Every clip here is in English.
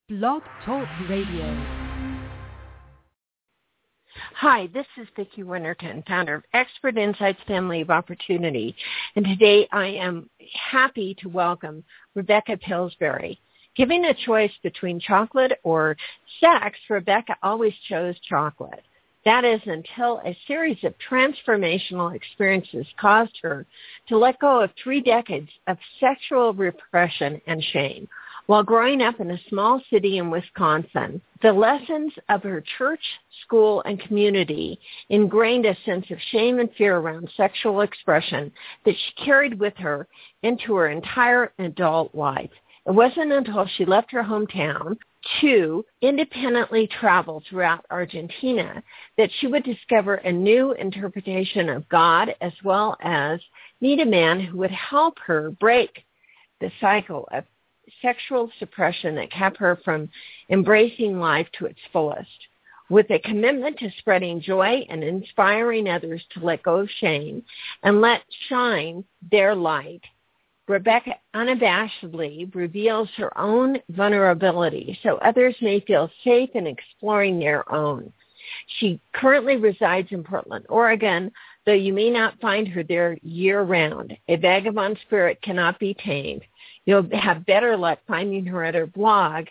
Blog Talk Radio. Hi, this is Vicki Winterton, founder of Expert Insights Family of Opportunity, and today I am happy to welcome Rebecca Pillsbury. Given a choice between chocolate or sex, Rebecca always chose chocolate. That is until a series of transformational experiences caused her to let go of 3 decades of sexual repression and shame. While growing up in a small city in Wisconsin, the lessons of her church, school, and community ingrained a sense of shame and fear around sexual expression that she carried with her into her entire adult life. It wasn't until she left her hometown to independently travel throughout Argentina that she would discover a new interpretation of God, as well as meet a man who would help her break the cycle of sexual suppression that kept her from embracing life to its fullest. With a commitment to spreading joy and inspiring others to let go of shame and let shine their light, Rebecca unabashedly reveals her own vulnerability so others may feel safe in exploring their own. She currently resides in Portland, Oregon, though you may not find her there year-round. A vagabond spirit cannot be tamed. You'll have better luck finding her at her blog,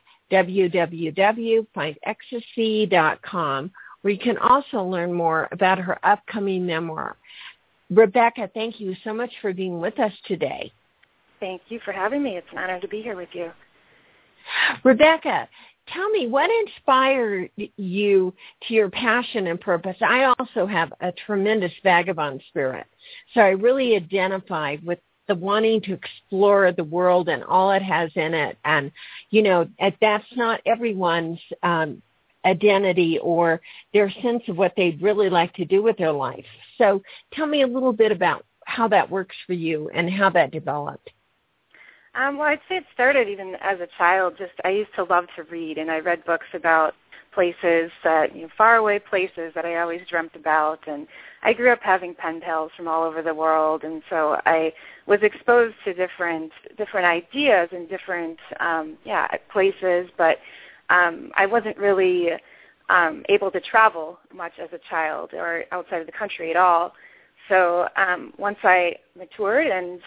www.findecstasy.com, where you can also learn more about her upcoming memoir. Rebecca, thank you so much for being with us today. Thank you for having me. It's an honor to be here with you. Rebecca, tell me, what inspired you to your passion and purpose? I also have a tremendous vagabond spirit, so I really identify with the wanting to explore the world and all it has in it. And, you know, that's not everyone's identity or their sense of what they'd really like to do with their life. So tell me a little bit about how that works for you and how that developed. Well, I'd say it started even as a child. I used to love to read, and I read books about places that, faraway places that I always dreamt about. And I grew up having pen pals from all over the world, and so I was exposed to different ideas and different places, but I wasn't really able to travel much as a child or outside of the country at all. So once I matured and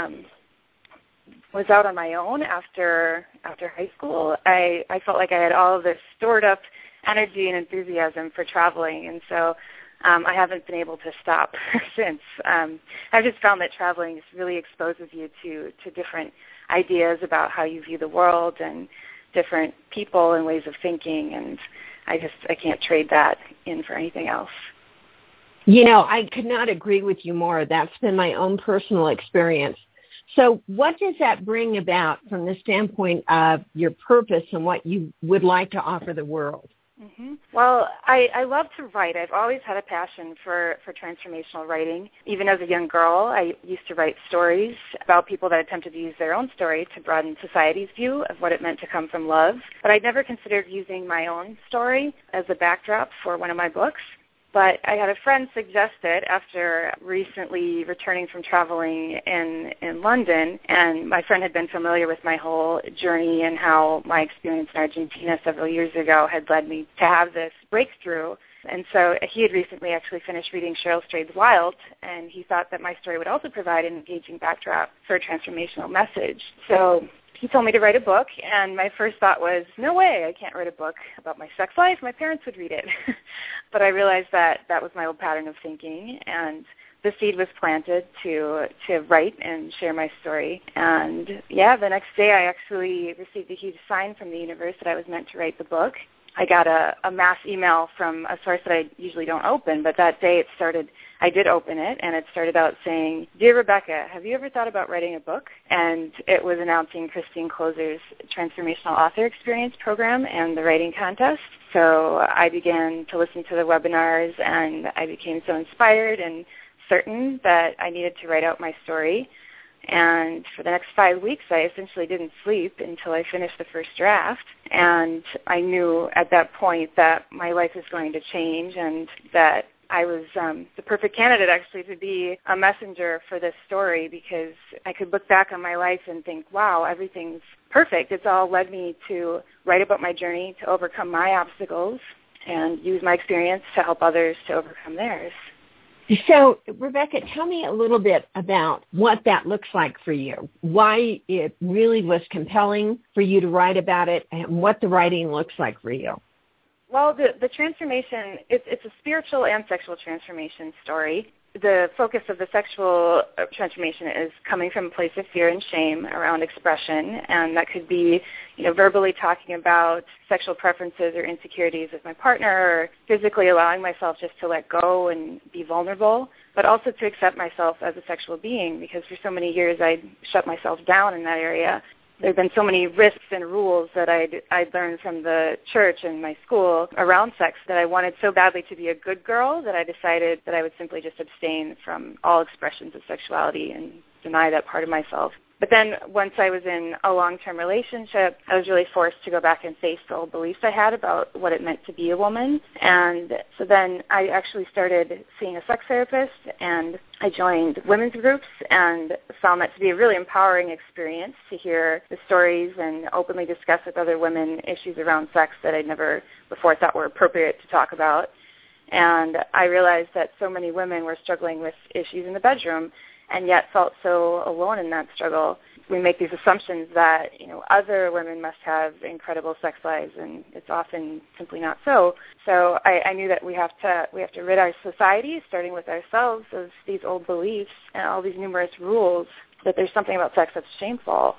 was out on my own after high school, I felt like I had all of this stored up energy and enthusiasm for traveling, and so I haven't been able to stop since. I've just found that traveling really exposes you to different ideas about how you view the world and different people and ways of thinking, and I can't trade that in for anything else. I could not agree with you more. That's been my own personal experience. So what does that bring about from the standpoint of your purpose and what you would like to offer the world? Mm-hmm. Well, I love to write. I've always had a passion for transformational writing. Even as a young girl, I used to write stories about people that attempted to use their own story to broaden society's view of what it meant to come from love. But I'd never considered using my own story as a backdrop for one of my books. But I had a friend suggest it after recently returning from traveling in London, and my friend had been familiar with my whole journey and how my experience in Argentina several years ago had led me to have this breakthrough. And so he had recently actually finished reading Cheryl Strayed's Wild, and he thought that my story would also provide an engaging backdrop for a transformational message. So he told me to write a book, and my first thought was, no way, I can't write a book about my sex life. My parents would read it. But I realized that was my old pattern of thinking, and the seed was planted to write and share my story. And, the next day I actually received a huge sign from the universe that I was meant to write the book. I got a mass email from a source that I usually don't open, but that day I did open it, and it started out saying, "Dear Rebecca, have you ever thought about writing a book?" And it was announcing Christine Closer's Transformational Author Experience program and the writing contest. So I began to listen to the webinars, and I became so inspired and certain that I needed to write out my story. And for the next 5 weeks, I essentially didn't sleep until I finished the first draft. And I knew at that point that my life was going to change and that I was the perfect candidate, actually, to be a messenger for this story, because I could look back on my life and think, wow, everything's perfect. It's all led me to write about my journey, to overcome my obstacles, and use my experience to help others to overcome theirs. So, Rebecca, tell me a little bit about what that looks like for you, why it really was compelling for you to write about it, and what the writing looks like for you. Well, the transformation, it's a spiritual and sexual transformation story. The focus of the sexual transformation is coming from a place of fear and shame around expression, and that could be, verbally talking about sexual preferences or insecurities with my partner, or physically allowing myself just to let go and be vulnerable, but also to accept myself as a sexual being, because for so many years I shut myself down in that area. There have been so many risks and rules that I'd learned from the church and my school around sex that I wanted so badly to be a good girl that I decided that I would simply just abstain from all expressions of sexuality and deny that part of myself. But then once I was in a long-term relationship, I was really forced to go back and face the old beliefs I had about what it meant to be a woman. And so then I actually started seeing a sex therapist, and I joined women's groups and found that to be a really empowering experience to hear the stories and openly discuss with other women issues around sex that I never before thought were appropriate to talk about. And I realized that so many women were struggling with issues in the bedroom and yet felt so alone in that struggle. We make these assumptions that, other women must have incredible sex lives, and it's often simply not so. So I knew that we have to rid our society, starting with ourselves, of these old beliefs and all these numerous rules, that there's something about sex that's shameful.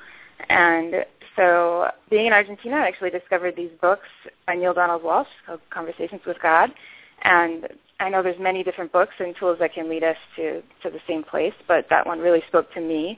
And so being in Argentina, I actually discovered these books by Neale Donald Walsch called Conversations with God. And I know there's many different books and tools that can lead us to the same place, but that one really spoke to me.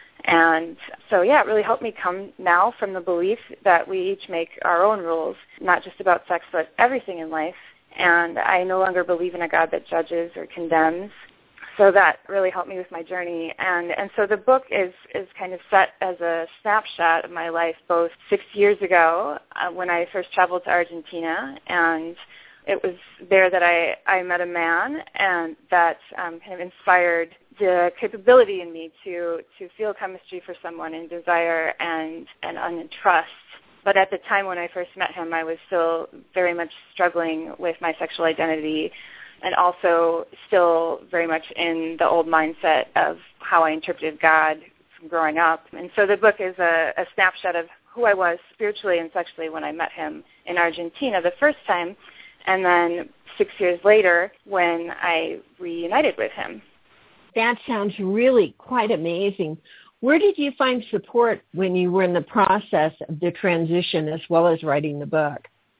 And so, it really helped me come now from the belief that we each make our own rules, not just about sex, but everything in life. And I no longer believe in a God that judges or condemns. So that really helped me with my journey. And so the book is kind of set as a snapshot of my life, both 6 years ago when I first traveled to Argentina, and it was there that I met a man, and that kind of inspired the capability in me to feel chemistry for someone and desire and trust. But at the time when I first met him, I was still very much struggling with my sexual identity, and also still very much in the old mindset of how I interpreted God from growing up. And so the book is a snapshot of who I was spiritually and sexually when I met him in Argentina the first time, and then 6 years later when I reunited with him. That sounds really quite amazing. Where did you find support when you were in the process of the transition as well as writing the book?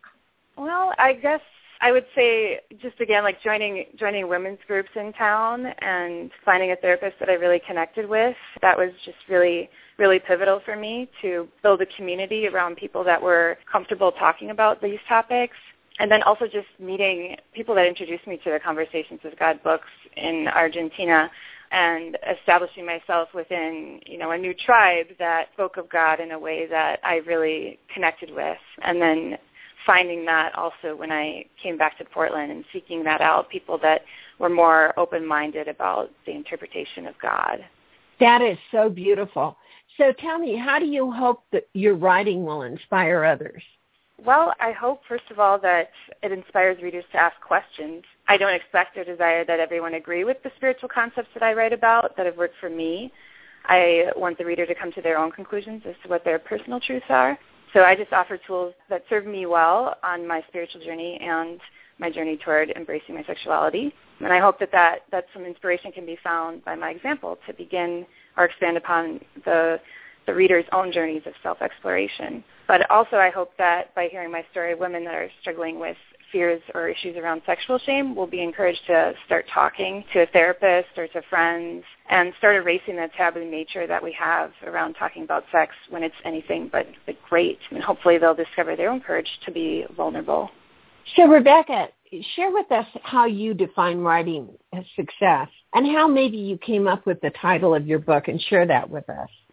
Well, I guess I would say just, again, like joining women's groups in town and finding a therapist that I really connected with. That was just really, really pivotal for me to build a community around people that were comfortable talking about these topics. And then also just meeting people that introduced me to the Conversations with God books in Argentina, and establishing myself within, a new tribe that spoke of God in a way that I really connected with. And then finding that also when I came back to Portland and seeking that out, people that were more open-minded about the interpretation of God. That is so beautiful. So tell me, how do you hope that your writing will inspire others? Well, I hope, first of all, that it inspires readers to ask questions. I don't expect or desire that everyone agree with the spiritual concepts that I write about that have worked for me. I want the reader to come to their own conclusions as to what their personal truths are. So I just offer tools that serve me well on my spiritual journey and my journey toward embracing my sexuality. And I hope that some inspiration can be found by my example to begin or expand upon the reader's own journeys of self-exploration. But also I hope that by hearing my story, women that are struggling with fears or issues around sexual shame will be encouraged to start talking to a therapist or to friends and start erasing the taboo nature that we have around talking about sex when it's anything but great. And hopefully they'll discover their own courage to be vulnerable. So, Rebecca, share with us how you define writing as success and how maybe you came up with the title of your book, and share that with us.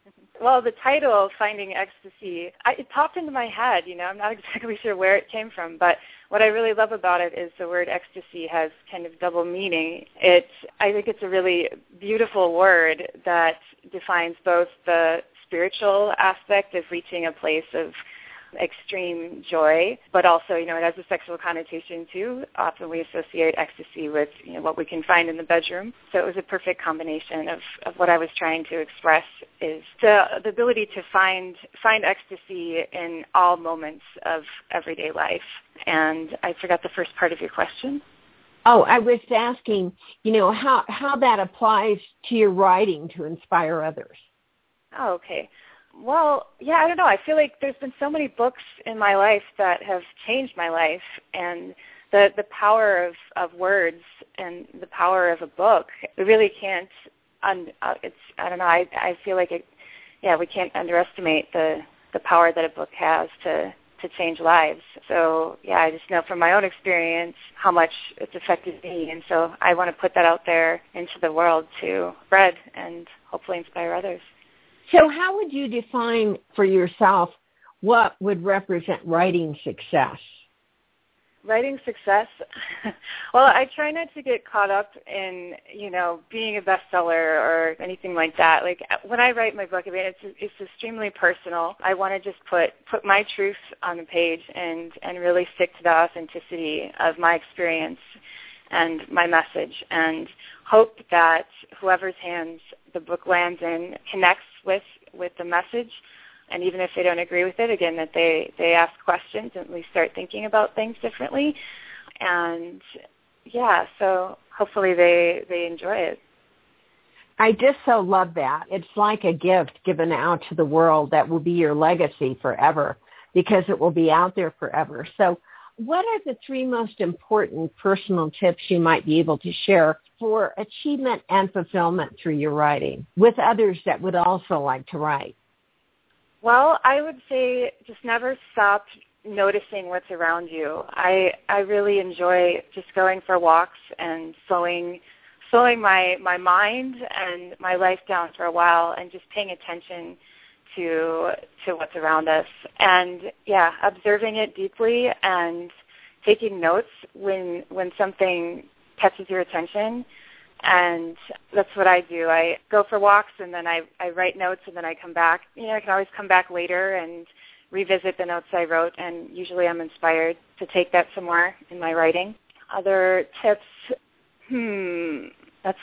Well, the title, Finding Ecstasy, it popped into my head. I'm not exactly sure where it came from, but what I really love about it is the word ecstasy has kind of double meaning. I think it's a really beautiful word that defines both the spiritual aspect of reaching a place of extreme joy, but also, it has a sexual connotation too. Often we associate ecstasy with, what we can find in the bedroom. So it was a perfect combination of what I was trying to express is the ability to find ecstasy in all moments of everyday life. And I forgot the first part of your question. Oh, I was asking, how that applies to your writing to inspire others. Oh, okay. Well, yeah, I don't know. I feel like there's been so many books in my life that have changed my life, and the power of words and the power of a book, we really can't. I don't know. I feel like we can't underestimate the power that a book has to change lives. So yeah, I just know from my own experience how much it's affected me, and so I want to put that out there into the world to spread and hopefully inspire others. So how would you define for yourself what would represent writing success? Writing success? Well, I try not to get caught up in, being a bestseller or anything like that. Like when I write my book, it's extremely personal. I want to just put my truth on the page and really stick to the authenticity of my experience and my message, and hope that whoever's hands the book lands in connects with the message, and even if they don't agree with it, again, that they ask questions and we start thinking about things differently. And yeah, so hopefully they enjoy it. I just so love that. It's like a gift given out to the world that will be your legacy forever, because it will be out there forever. So what are the 3 most important personal tips you might be able to share for achievement and fulfillment through your writing with others that would also like to write? Well, I would say just never stop noticing what's around you. I really enjoy just going for walks and slowing my mind and my life down for a while and just paying attention to what's around us, and observing it deeply and taking notes when something catches your attention. And that's what I do. I go for walks and then I write notes, and then I come back. I can always come back later and revisit the notes I wrote, and usually I'm inspired to take that somewhere in my writing. Other tips, that's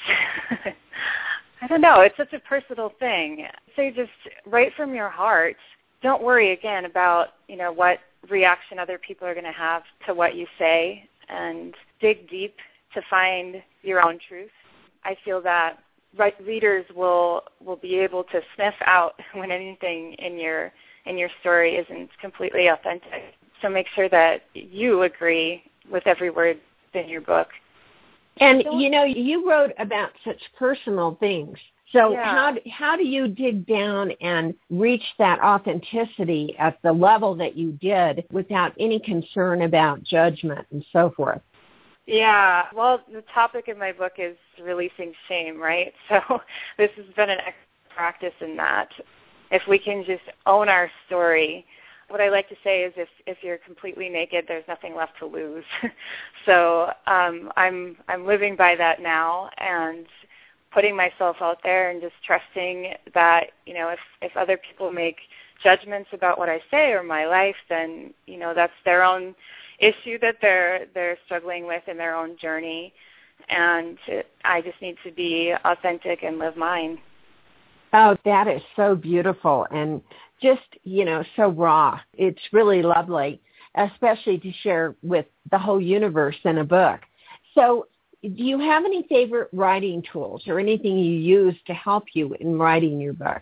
I don't know. It's such a personal thing. So just write from your heart. Don't worry, again, about, what reaction other people are going to have to what you say, and dig deep to find your own truth. I feel that readers will be able to sniff out when anything in your story isn't completely authentic. So make sure that you agree with every word in your book. And, you wrote about such personal things. So how do you dig down and reach that authenticity at the level that you did without any concern about judgment and so forth? Yeah, well, the topic of my book is releasing shame, right? So this has been an practice in that. If we can just own our story, what I like to say is if you're completely naked, there's nothing left to lose. So I'm living by that now, and putting myself out there and just trusting that, if other people make judgments about what I say or my life, then, that's their own issue that they're struggling with in their own journey. And I just need to be authentic and live mine. Oh, that is so beautiful and just, so raw. It's really lovely, especially to share with the whole universe in a book. So do you have any favorite writing tools or anything you use to help you in writing your book?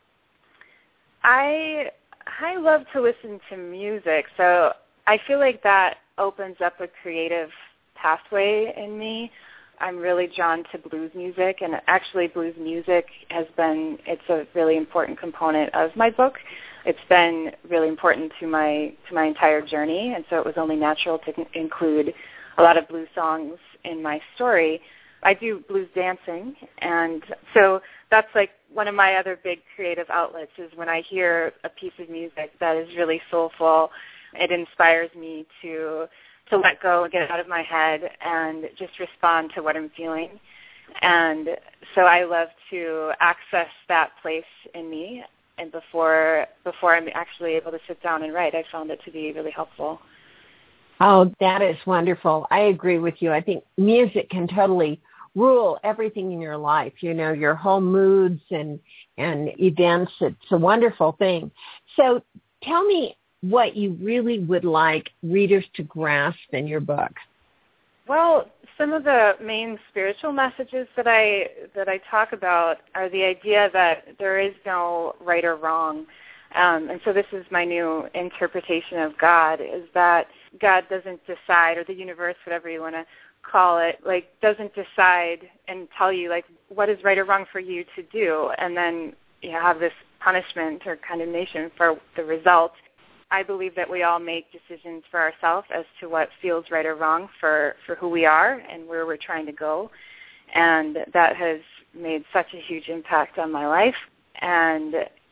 I love to listen to music, so I feel like that opens up a creative pathway in me. I'm really drawn to blues music, and actually blues music it's a really important component of my book. It's been really important to my entire journey, and so it was only natural to include a lot of blues songs in my story. I do blues dancing, and so that's like one of my other big creative outlets is when I hear a piece of music that is really soulful. It inspires me to let go and get it out of my head and just respond to what I'm feeling. And so I love to access that place in me, and before I'm actually able to sit down and write, I found it to be really helpful. Oh, that is wonderful. I agree with you. I think music can totally rule everything in your life, your whole moods and events. It's a wonderful thing. So tell me what you really would like readers to grasp in your book. Well, some of the main spiritual messages that I talk about are the idea that there is no right or wrong. And so this is my new interpretation of God, is that God doesn't decide, or the universe, whatever you want to call it, doesn't decide and tell you, what is right or wrong for you to do, and then you have this punishment or condemnation for the result. I believe that we all make decisions for ourselves as to what feels right or wrong for who we are and where we're trying to go. And that has made such a huge impact on my life. And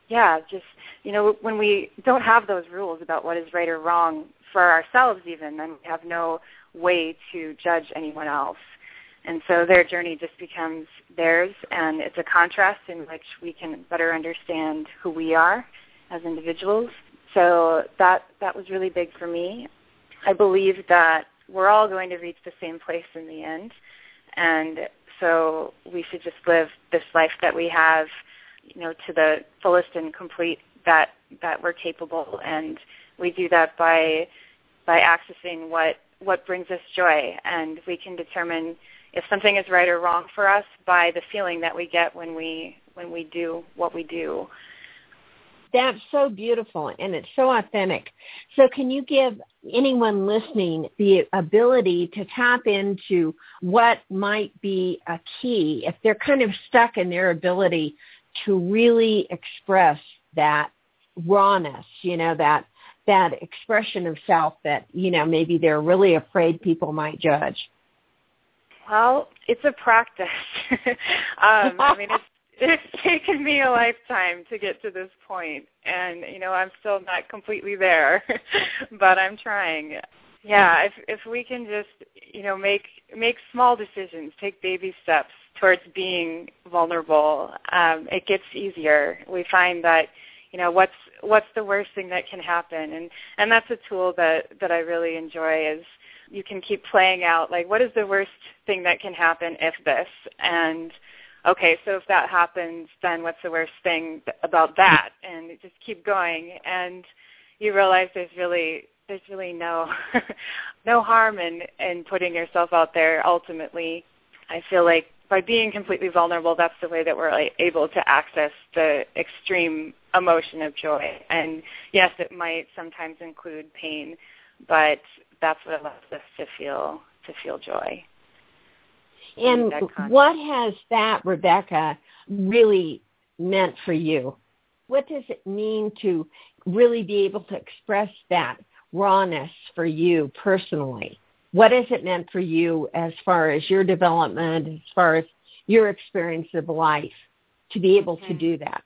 when we don't have those rules about what is right or wrong for ourselves even, then we have no way to judge anyone else. And so their journey just becomes theirs, and it's a contrast in which we can better understand who we are as individuals. So that was really big for me. I believe that we're all going to reach the same place in the end, and so we should just live this life that we have, to the fullest and complete that we're capable, and we do that by accessing what brings us joy, and we can determine if something is right or wrong for us by the feeling that we get when we do what we do. That's so beautiful, and it's so authentic. So can you give anyone listening the ability to tap into what might be a key if they're kind of stuck in their ability to really express that rawness, that expression of self that, maybe they're really afraid people might judge? Well, it's a practice. It's taken me a lifetime to get to this point, and, I'm still not completely there, but I'm trying. Yeah, if we can just, make small decisions, take baby steps towards being vulnerable, it gets easier. We find that, what's the worst thing that can happen? And that's a tool that I really enjoy, is you can keep playing out, what is the worst thing that can happen if this? And okay, so if that happens, then what's the worst thing about that? And you just keep going, and you realize there's really no no harm in putting yourself out there. Ultimately, I feel like by being completely vulnerable, that's the way that we're able to access the extreme emotion of joy. And yes, it might sometimes include pain, but that's what allows us to feel joy. And what has that, Rebecca, really meant for you? What does it mean to really be able to express that rawness for you personally? What has it meant for you as far as your development, as far as your experience of life, to be able to do that?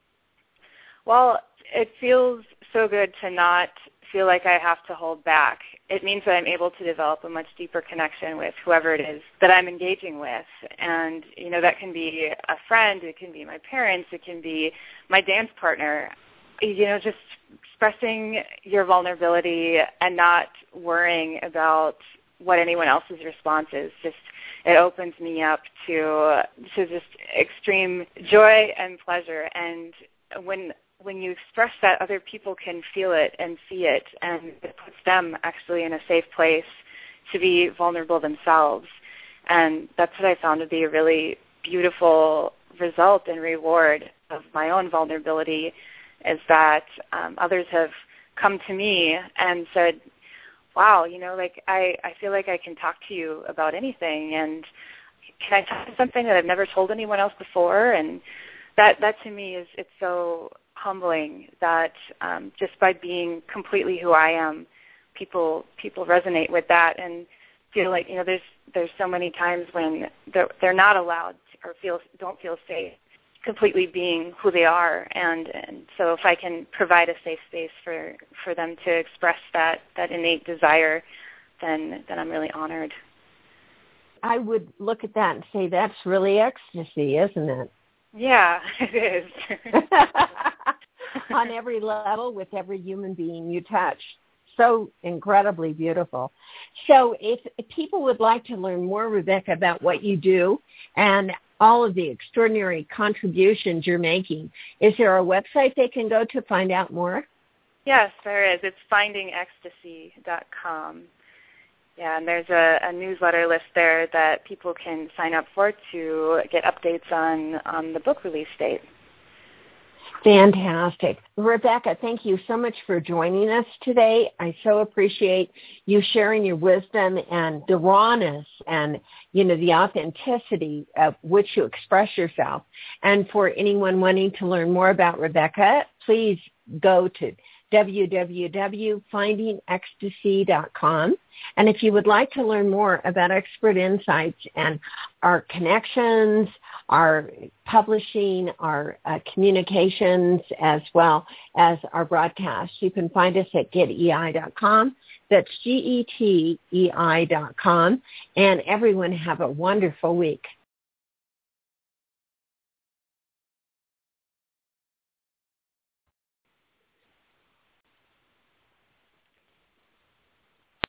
Well, it feels so good to not feel like I have to hold back. It means that I'm able to develop a much deeper connection with whoever it is that I'm engaging with. And, that can be a friend, it can be my parents, it can be my dance partner. Just expressing your vulnerability and not worrying about what anyone else's response is. It opens me up to just extreme joy and pleasure. And when you express that, other people can feel it and see it, and it puts them actually in a safe place to be vulnerable themselves. And that's what I found to be a really beautiful result and reward of my own vulnerability, is that others have come to me and said, wow, I feel like I can talk to you about anything, and can I tell you something that I've never told anyone else before? And that to me it's so humbling that just by being completely who I am, people resonate with that and feel like, there's so many times when they're not allowed or don't feel safe completely being who they are. And so if I can provide a safe space for them to express that innate desire, then I'm really honored. I would look at that and say that's really ecstasy, isn't it? Yeah, it is. On every level, with every human being you touch. So incredibly beautiful. So if people would like to learn more, Rebecca, about what you do and all of the extraordinary contributions you're making, is there a website they can go to find out more? Yes, there is. It's findingecstasy.com. Yeah, and there's a newsletter list there that people can sign up for to get updates on the book release date. Fantastic. Rebecca, thank you so much for joining us today. I so appreciate you sharing your wisdom and the rawness and, the authenticity of which you express yourself. And for anyone wanting to learn more about Rebecca, please go to www.findingecstasy.com. And if you would like to learn more about Expert Insights and our connections, our publishing, our communications, as well as our broadcasts, you can find us at getei.com. That's getei.com. And everyone have a wonderful week.